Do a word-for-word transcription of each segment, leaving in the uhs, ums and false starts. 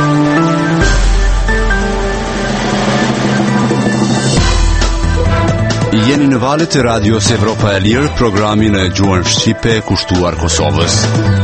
Jeni në valët e Radios Evropa e Lirë, programin e gjuhën shqipe kushtuar Kosovës.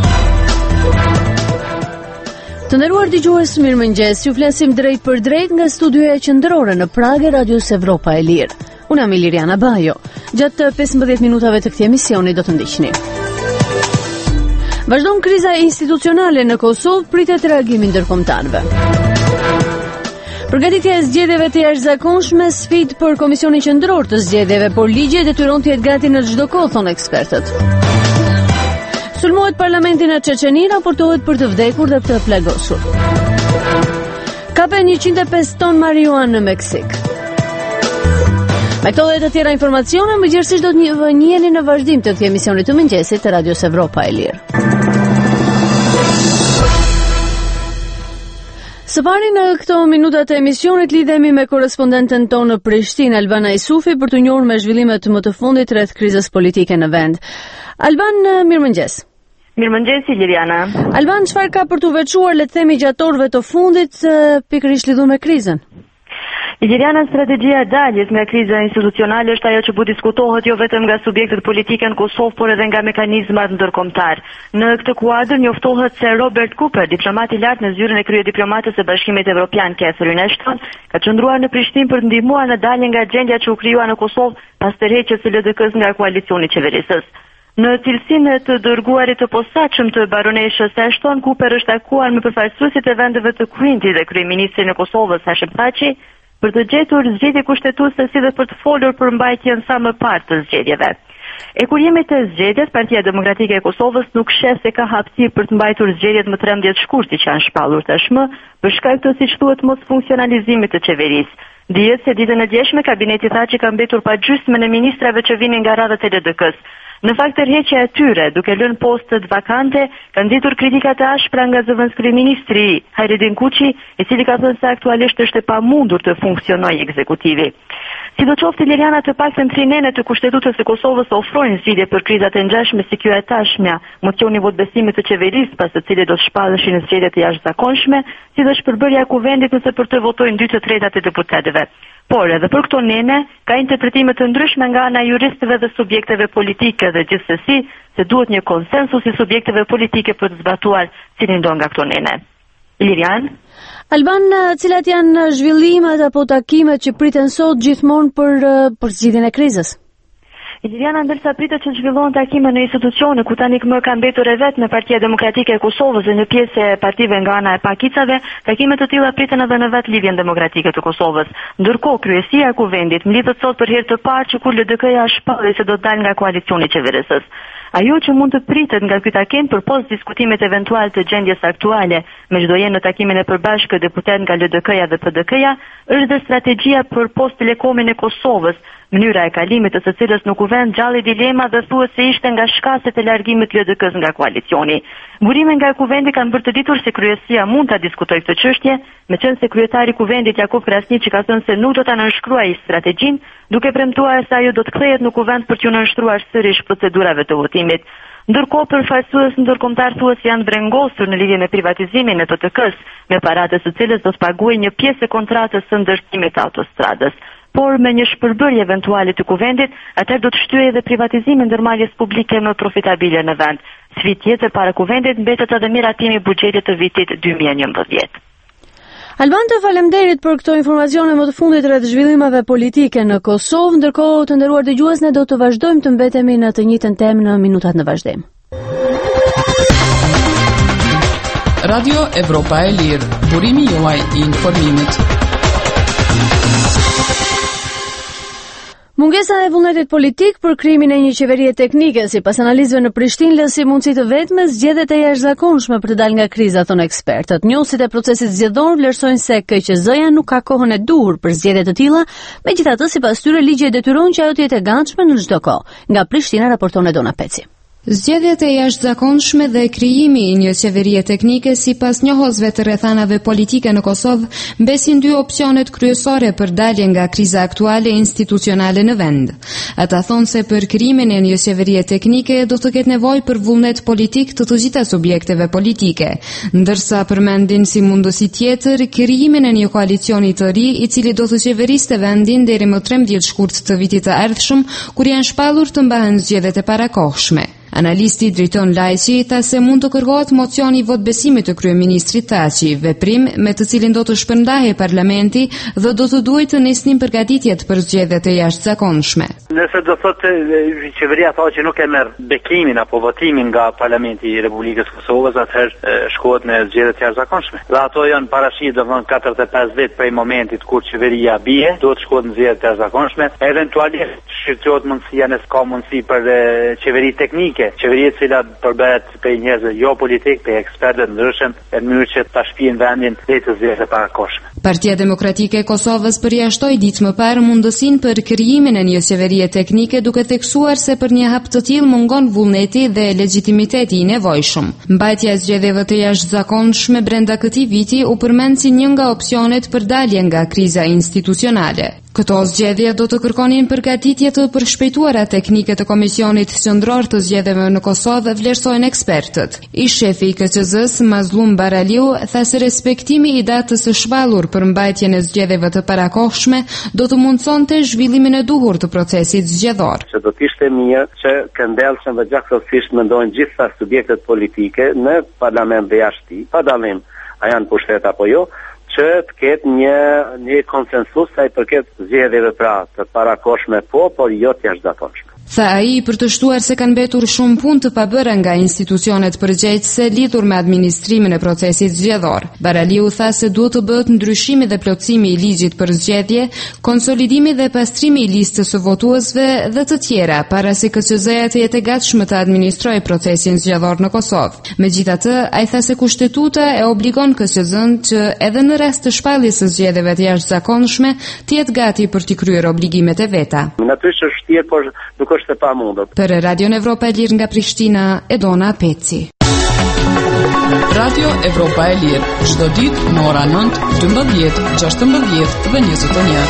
Të nderuar dëgjues, mirëmëngjes. Ju flasim drejt për drejt nga studioja qendrore në Prag e Radios Evropa e Lirë. Unë jam Iliriana Bajo. Gjatë pesëmbëdhjetë minutave të këtij emisioni do të ndiqni. Vazhdon kriza institucionale në Kosovë, pritet reagimi ndërkombëtarëve. Përgatitja e zgjedhjeve të jashtëzakonshme, sfidë për Komisionin Qendror të Zgjedhjeve, por ligji detyron të jetë gati në çdo kohë, thonë ekspertët. Sulmohet parlamenti në Çeçeni, raportohet për të vdekur dhe të plagosur. Kapen njëqind e pesë ton marijuanë në Meksik. Me këto dhe të tjera informacione, më gjithësisht do të njiheni në vazhdim të këtij emisioni të mëngjesit të Radios Evropa e Lirë. Së pari në këto minuta të emisionit lidhemi me korespondenten tonë në Prishtinë, Albana Isufi, për të njohur me zhvillimet më të fundit rreth krizës politike në vend. Alban, mirëmëngjes. Mirëmëngjes Iliriana. Alban, çfarë ka për t'u veçuar, le të themi, gjatë orëve të fundit pikërisht lidhur me krizën? Iliriana, strategjia e daljes nga kriza institucionale është ajo që po diskutohet jo vetëm nga subjektët politike në Kosovë, por edhe nga mekanizmat ndërkombëtar. Në këtë kuadër njoftohet se Robert Cooper, diplomat i lartë në zyrën e kryediplomatës së Bashkimit Evropian Catherine Ashton, ka qëndruar në Prishtinë për të ndihmuar në daljen nga gjendja që u krijua në Kosovë pas tërheqjes së L D K-s nga koalicioni qeverisës. Në cilësinë të dërguarit të posaçëm të baroneshës Ashton, Cooper është takuar me përfaqësuesit e vendeve të Kryentit dhe kryeministrin e Kosovës Hashim Thaçi për të gjetur zgjedhje kushtetuese si dhe për të folur për mbajtjen sa më parë të zgjedhjeve. E kur jemi të zgjedhjes, Partia Demokratike e Kosovës nuk sheh se ka hapësirë për të mbajtur zgjedhjet më trembëdhjetë shkurti që janë shpallur tashmë, për shkak të siç thuhet mos funksionalizimit të qeverisë. Dihet se ditën e djeshme kabineti Thaçi ka mbetur pa gjysmën e ministrave që vinin nga radhët e L D K-s. Në fakt, tërheqja e tyre, duke lënë postet vakante, ka nditur kritika të ashpra nga zëvendës kryeministri Hajredin Kuçi, i cili ka thënë se aktualisht është e pamundur të funksionojë ekzekutivi. Sidoqoftë, Iliriana, të paktën tre nene të Kushtetutës së Kosovës ofrojnë zgjidhje për krizat e ngjashme si kjo e tashmja, mocioni votbesimit të qeverisë, pas të cilit do të shpalleshin zgjedhjet e jashtëzakonshme, si dhe shpërbërja e kuvendit nëse për të votojnë dy të tretat e deputetëve. Por edhe për këto nene ka interpretime të ndryshme nga ana e juristëve dhe subjekteve politike dhe gjithsesi se duhet një konsensus i subjekteve politike për të zbatuar cilin do nga këto nene. Ilirian? Alban, cilat janë zhvillimet apo takimet që priten sot gjithmonë për për zgjidhjen e krizës? Iliriana, ndërsa pritet që zhvillohen takime në institucione ku tani më ka mbetur e vetë në Partia Demokratike e Kosovës dhe në pjesë e partive nga ana e pakicave, takime të tilla priten edhe në vetë Lidhjen Demokratike të Kosovës. Ndërkohë, kryesia e kuvendit mlidhet sot për herë të parë që kur L D K-ja shpalli se do të dalë nga koalicioni qeverisës. Ajo që mund të pritet nga ky takim përpos diskutimet eventual të gjendjes aktuale me çdo jenë në takimin e përbashkët deputet nga L D K-ja dhe P D K-ja, është dhe strategjia për post telekomin e Kosovës, mënyra e kalimit të së cilës në kuvend gjalli dilema dhe thuhet se ishte nga shkaset e largimit L D K-s nga koalicioni. Burime nga kuvendi kanë bërë të ditur se kryesia mund ta diskutojë këtë çështje, meqense kryetari i kuvendit Jakub Krasniqi ka thënë se nuk do ta nënshkruajë strategjinë, duke premtuar se ajo do të kthehet në kuvend për t'u nënshkruar sërish procedurave të votimit. Ndërkohë, përfaqësues ndërkombëtar thuhet se janë brengosur në lidhje me privatizimin e P T K-s, me paratë së cilës do të paguajë një pjesë e kontratës së ndërtimit të autostradës. Por me një shpërbërje eventuale të kuvendit, atëherë do të shtyejë edhe privatizimin e ndërmarrjes publike më profitabile në vend. Sfidë tjetër para kuvendit mbetet edhe miratimi i buxhetit të vitit dy mijë e njëmbëdhjetë. Alban, të faleminderit për këto informacione më të fundit rreth zhvillimeve politike në Kosovë. Ndërkohë, të nderuar dëgjues, ne do të vazhdojmë të mbetemi në të njëjtën temë në minutat në vazhdim. Radio Evropa e Lirë, burimi juaj i informimit. Mungesa e vullnetit politik për krijimin e një qeverie teknike, sipas analizëve në Prishtinë, lë si mundësi të vetme zgjedhjet e jashtëzakonshme për të dalë nga kriza, thonë ekspertët. Njohësit e procesit zgjedhor vlerësojnë se K Q Z-ja nuk ka kohën e duhur për zgjedhje të tilla, megjithatë sipas tyre ligji e detyron që ajo të jetë e gatshme në çdo kohë. Nga Prishtina raporton Edona Peci. Zgjedhjet e jashtëzakonshme dhe krijimi i një qeverie teknike sipas njohësve të rrethanave politike në Kosovë mbesin dy opsionet kryesore për dalje nga kriza aktuale institucionale në vend. Ata thonë se për krijimin e një qeverie teknike do të ketë nevojë për vullnet politik të të gjitha subjekteve politike, ndërsa përmendin si mundësi tjetër krijimin e një koalicioni të ri i cili do të qeveriste vendin deri më trembëdhjetë shkurt të vitit të ardhshëm, kur janë shpallur të mbahen zgjedhjet e parakohshme. Analisti Driton Lajqi tha se mund të kërkohet mocioni i votbesimit të kryeministrit Thaçi, veprim me të cilin do të shpërndahej parlamenti dhe do të duhet të nisnin përgatitjet për zgjedhjet e jashtëzakonshme. Nëse do thotë qeveria Thaçi nuk e merr bekimin apo votimin nga parlamenti i Republikës Kosovës, atëherë shkohet në zgjedhjet e jashtëzakonshme. Dhe ato janë parashitur domthonë katërdhjetë e pesë vjet prej momentit kur qeveria bie, do të shkohet në zgjedhjet e jashtëzakonshme. Eventualisht shqyrtohet mundësia nëse ka mundësi për qeveri teknike. Qeveria e cila përbëhet prej njerëzve jo politik, prej ekspertëve të ndryshëm, në mënyrë që ta shpijin vendin drejt të zgjedhjeve të parakohshme. Partia Demokratike e Kosovës përjashtoi ditë më parë mundësinë për krijimin e një qeverie teknike, duke theksuar se për një hap të tillë mungon vullneti dhe legitimiteti i nevojshëm. Mbajtja e zgjedhjeve të jashtëzakonshme brenda këtij viti u përmend si një nga opsionet për dalje nga kriza institucionale. Këto zgjedhje do të kërkonin përgatitje të përshpejtuara teknike të Komisionit Qendror të Zgjedhjeve në Kosovë, vlerësojnë ekspertët. Ish shefi i K Q Z-s Mazlum Baraliu tha se respektimi i datës së shpallur për mbajtjen e zgjedhjeve të parakohshme do të mundsonte zhvillimin e duhur të procesit zgjedhor. Se do të ishte mirë që këndellshëm dhe gjaktësisht mendojnë gjitha subjektet politike në parlament dhe jashtë, pa dallim a janë pushtet apo jo, që të ketë një, një konsensus sa i përket zgjedhjeve pra të parakohshme po, por jo të jashtëzakonshme. Tha ai për të shtuar se kanë mbetur shumë punë të pabëra nga institucionet përgjegjëse lidhur me administrimin e procesit zgjedhor. Baraliu tha se duhet të bëhet ndryshimi dhe plotësimi i ligjit për zgjedhje, konsolidimi dhe pastrimi i listës së votuesve dhe të tjera, para se K Q Z-ja të jetë e gatshme të administrojë procesin zgjedhor në Kosovë. Megjithatë, ai tha se kushtetuta e obligon K Q Z-n që edhe në rast të shpalljes së zgjedhjeve të jashtëzakonshme të jetë gati për të kryer obligimet e veta. Natyrisht është vështirë, por nuk është e pamundur. Për Radio Evropa e Lirë nga Prishtina, Edona Peci. Radio Evropa e Lirë, çdo ditë në ora nëntë, dymbëdhjetë, gjashtëmbëdhjetë dhe njëzet e një.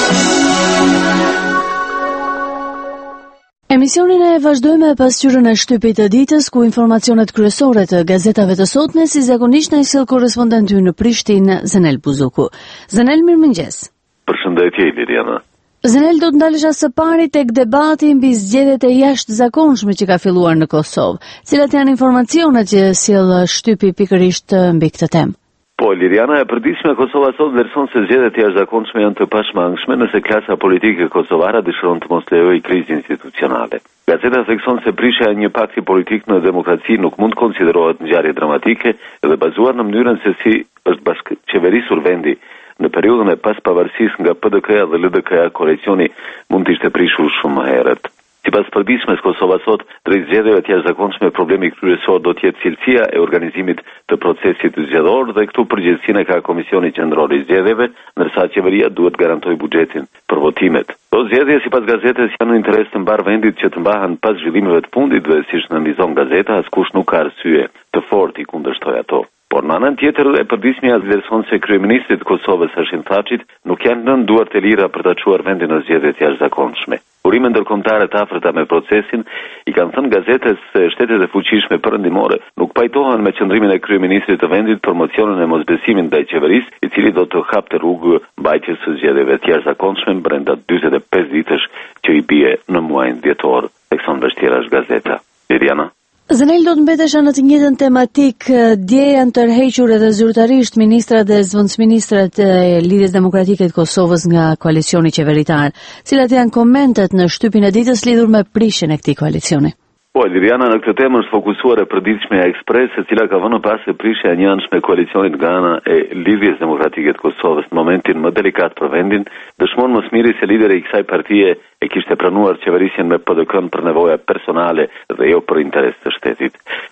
Emisionin e vazhdojmë me pasqyrën e shtypit të ditës, ku informacionet kryesore të gazetave të sotme si zakonisht na i sjell korrespondenti në Prishtinë, Zenel Buzuku. Zenel, mirëmëngjes. Përshëndetje, Liriana. Zenel, do të ndalesha së pari tek debati mbi zgjedhjet e jashtëzakonshme që ka filluar në Kosovë. Cilat janë informacionet që sjell shtypi pikërisht mbi këtë temë? Po, Liriana, e përditshme e Kosova sot vlerëson se zgjedhjet e jashtëzakonshme janë të pashmangshme nëse klasa politike kosovare dëshiron të mos lejojë krizë institucionale. Gazeta thekson se prishja e një pakti politik në demokraci nuk mund konsiderohet ngjarje dramatike dhe bazuar në mënyrën se si është bashkëqeverisur vendi në periudhën e pas pavarësisë nga P D K-ja dhe L D K-ja, koalicioni mund të ishte prishur shumë më herët. Sipas përditshmes Kosova sot, drejt zgjedhjeve të jashtëzakonshme problemi kryesor do të jetë cilësia e organizimit të procesit zgjedhor dhe këtu përgjegjësinë ka Komisioni Qendror i Zgjedhjeve, ndërsa qeveria duhet garantojë buxhetin për votimet. Këto zgjedhje sipas gazetës janë në interes të mbar vendit që të mbahen pas zhvillimeve të fundit dhe siç nënvizon gazeta, askush nuk ka arsye të fortë i kundërshtojë ato. Por në anën tjetër e përditshmja vlerëson se kryeministri i Kosovës Hashim Thaçit nuk janë nën duart e lira për ta çuar vendin në zgjedhjet jashtëzakonshme. Urime ndërkombëtare të afërta me procesin i kanë thënë gazetës se shtetet e fuqishme perëndimore nuk pajtohen me qëndrimin e kryeministrit të vendit për mocionin e mosbesimit ndaj qeverisë, i cili do të hapte rrugë mbajtjes së zgjedhjeve të jashtëzakonshme brenda dyzet e pesë ditësh që i bie në muajin dhjetor, thekson vështira është gazeta. Liriana. Zenel, do të mbetesha në të njëjtën tematik. Dje janë tërhequr edhe zyrtarisht ministrat dhe zëvendësministrat e Lidhjes Demokratike të Kosovës nga koalicioni qeveritar. Cilat janë komentet në shtypin e ditës lidhur me prishjen e këtij koalicioni? Po, Liriana, në këtë temë është fokusuar e përditshme e Ekspres, e cila ka vënë pas se prishja e njëanshme koalicionit nga ana e Lidhjes Demokratike të Kosovës në momentin më delikat për vendin, dëshmon mësmiri se lideri i kësaj partie e kishte pranuar qeverisjen me P D K-n për nevoja personale dhe jo për interes të shtetit.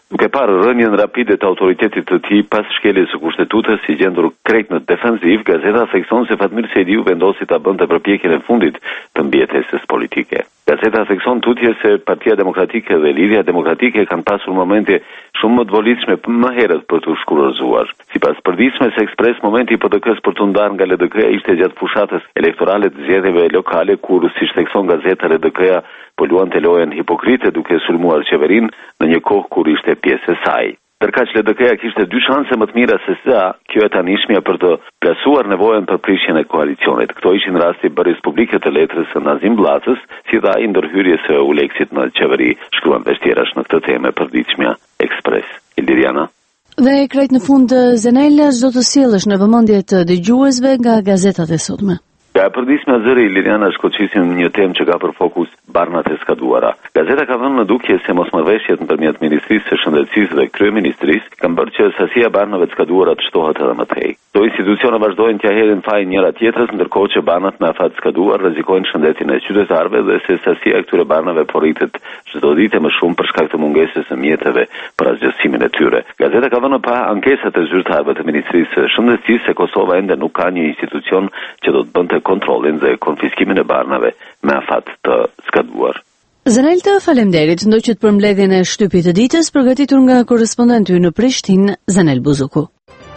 Duke parë rënien rapide të autoritetit të tij pas shkeljes së kushtetutës si gjendur krejt në defensiv, gazeta thekson se Fatmir Sejdiu vendosi ta bënte përpjekjen e fundit të mbijetesës politike. Gazeta thekson tutje se Partia Demokratike dhe Lidhja Demokratike kanë pasur momente shumë më të volitshme më herët për të shkurozuar. Sipas përditshmes Ekspres, momenti i P D K-s për të ndarë nga L D K-ja ishte gjatë fushatës elektorale të zgjedhjeve lokale, kur, siç thekson gazeta, L D K-ja po luante lojën hipokrite duke sulmuar qeverinë në një kohë kur ishte pjesë e saj. Ndërkaq L D K-ja kishte dy shanse më të mira se sa kjo e tanishmja për të plasuar nevojën për prishjen e koalicionit. Këto ishin rasti bërjes publike të letrës së Nazim Bllacës, si dha i ndërhyrjes së Uleksit në qeveri, shkruan vështirash në këtë temë përditshmja Ekspres. Ildiriana. Dhe krejt në fund, Zenela, çdo të sjellësh në vëmendje të dëgjuesve nga gazetat e sotme. Ja, përditshmja zëri Liliana, shkoqisim një temë që ka për fokus barnat e skaduara. Gazeta ka vënë në dukje se mosmarrveshjet nëpërmjet Ministrisë së Shëndetësisë dhe Kryeministrisë kanë bërë që sasia e barnave të skaduara të shtohet edhe më tej. Këto institucione vazhdojnë t'ia hedhin fajin njëra tjetrës, ndërkohë që barnat me afat skaduar rrezikojnë shëndetin e qytetarëve dhe se sasia e këtyre barnave po rritet çdo ditë më shumë për shkak të mungesës së mjeteve për asgjësimin e tyre. Gazeta ka vënë pa ankesat e zyrtarëve të Ministrisë së Shëndetësisë se Kosova ende nuk ka një institucion që do të bënte kontrollin dhe konfiskimin e barnave me afat të skaduar. Zenelta, faleminderit, ndoqët për mbledhjen e shtypit të ditës, përgatitur nga korrespondenti në Prishtinë, Zanel Buzuku.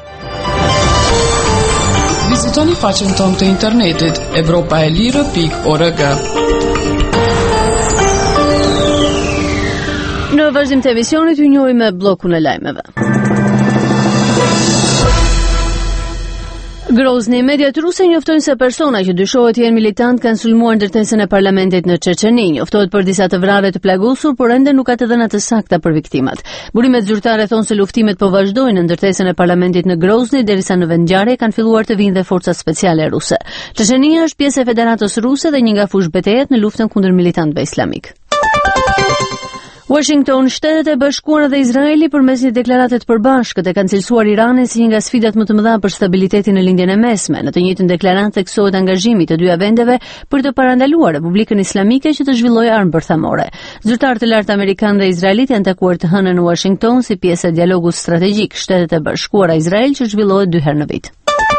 Vizitoni faqen tonë të internetit evropa e lirë pikë org. Në vazhdim të emisionit ju njohim me bllokun e lajmeve. Grozny, mediat ruse njoftojnë se persona që dyshohet jenë militant kanë sulmuar ndërtesën e parlamentit në Çeçeni. Njoftohet për disa të vrarë të plagosur, por ende nuk ka të dhëna të sakta për viktimat. Burimet zyrtare thonë se luftimet po vazhdojnë në ndërtesën e parlamentit në Grozny derisa në vendngjarje kanë filluar të vinë dhe forcat speciale ruse. Çeçenia është pjesë e Federatës Ruse dhe një nga fushbetejat në luftën kundër militantëve islamik. Washington, Shtetet e Bashkuara dhe Izraeli përmes një deklarate të përbashkët e kanë cilësuar Iranin si një nga sfidat më të mëdha për stabilitetin në lindjen e mesme. Në të njëjtën deklaratë theksohet angazhimi të dyja vendeve për të parandaluar Republikën Islamike që të zhvillojë armë bërthamore. Zyrtarët e lartë amerikan dhe izraelit janë takuar të hënën në Washington si pjesë e dialogut strategjik Shtetet e Bashkuara Izrael që zhvillohet dy herë në vit.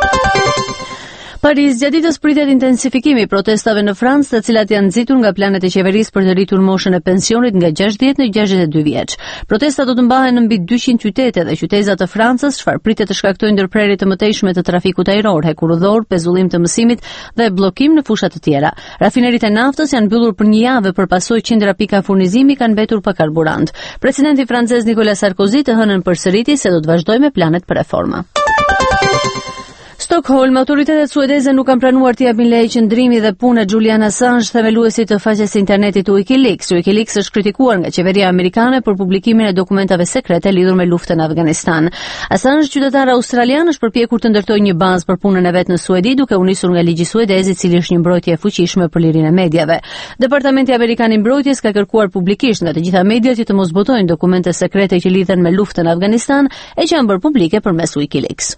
Paris, gjatë ditës pritet intensifikimi i protestave në Francë, të cilat janë nxitur nga planet e qeverisë për të rritur moshën e pensionit nga gjashtëdhjetë në gjashtëdhjetë e dy vjeç. Protestat do të mbahen në mbi dyqind qytete dhe qyteza të Francës, çfarë pritet të shkaktojë ndërprerje të mëtejshme të trafikut ajror, hekurudhor, pezullim të mësimit dhe bllokim në fusha të tjera. Rafineritë e naftës janë mbyllur për një javë për pasojë qindra pika furnizimi kanë mbetur pa karburant. Presidenti francez Nicolas Sarkozy të hënën përsëriti se do të vazhdojë me planet për reforma. Stockholm, autoritetet suedeze nuk kanë pranuar të japin leje qëndrimi dhe punë Julian Assange, themeluesit të faqes së internetit WikiLeaks. WikiLeaks është kritikuar nga qeveria amerikane për publikimin e dokumentave sekrete lidhur me luftën në Afganistan. Assange, qytetar australian, është përpjekur të ndërtojë një bazë për punën e vet në Suedi, duke u nisur nga ligji suedez, i cili është një mbrojtje e fuqishme për lirinë e mediave. Departamenti amerikan i mbrojtjes ka kërkuar publikisht nga të gjitha mediat që të mos botojnë dokumente sekrete që lidhen me luftën në Afganistan e që janë bërë publike përmes WikiLeaks.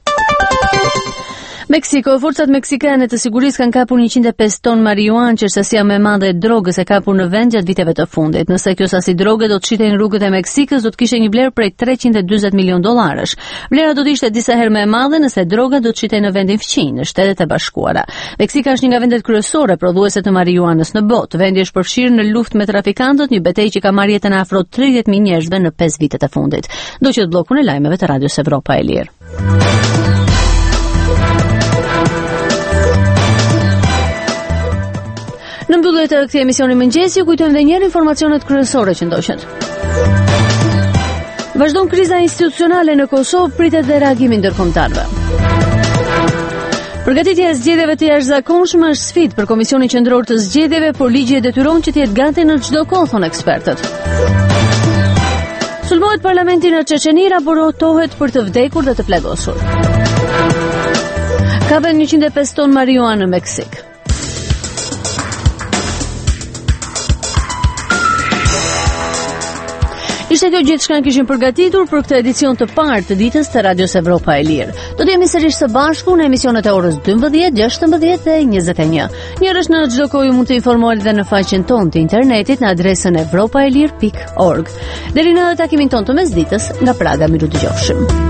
Meksiko, forcat meksikane të sigurisë kanë kapur njëqind e pesë ton marijuanë, që është sasia më e madhe e drogës e kapur në vend gjatë viteve të fundit. Nëse kjo sasi droge do të shitej në rrugët e Meksikës, do të kishte një vlerë prej treqind e dyzet milion dollarësh. Vlera do të ishte disa herë më e madhe nëse droga do të shitej në vendin fqinj, në Shtetet e Bashkuara. Meksika është një nga vendet kryesore prodhuese të marijuanës në botë. Vendi është përfshirë në luftë me trafikantët, një betejë që ka marrë jetën e afro tridhjetë mijë njerëzve në pesë vitet e fundit. Ndoqët bllokun e lajmeve të Radios Evropa e Lirë. Në mbyllje të këtij emisioni mëngjesi, ju kujtojmë edhe një herë informacionet kryesore që ndoqët. Vazhdon kriza institucionale në Kosovë, pritet dhe reagimi ndërkombëtarëve. Përgatitja e zgjedhjeve të jashtëzakonshme është sfidë për Komisionin Qendror të Zgjedhjeve, por ligji e detyron që të jetë gati në çdo kohë, thonë ekspertët. Sulmohet parlamenti në Çeçeni, raportohet për të vdekur dhe të plagosur. Ka vënë njëqind e pesë ton marijuanë në Meksik. Ishte kjo gjithçka që kishim përgatitur për këtë edicion të parë të ditës të Radios Evropa e Lirë. Do të jemi sërish së bashku në emisionet e orës dymbëdhjetë, gjashtëmbëdhjetë dhe njëzet e një. Njërësh në çdo kohë mund të informohet dhe në faqen tonë të internetit në adresën evropaelir pikë org. Deri në takimin tonë të mesditës nga Praga, miru dëgjofshim.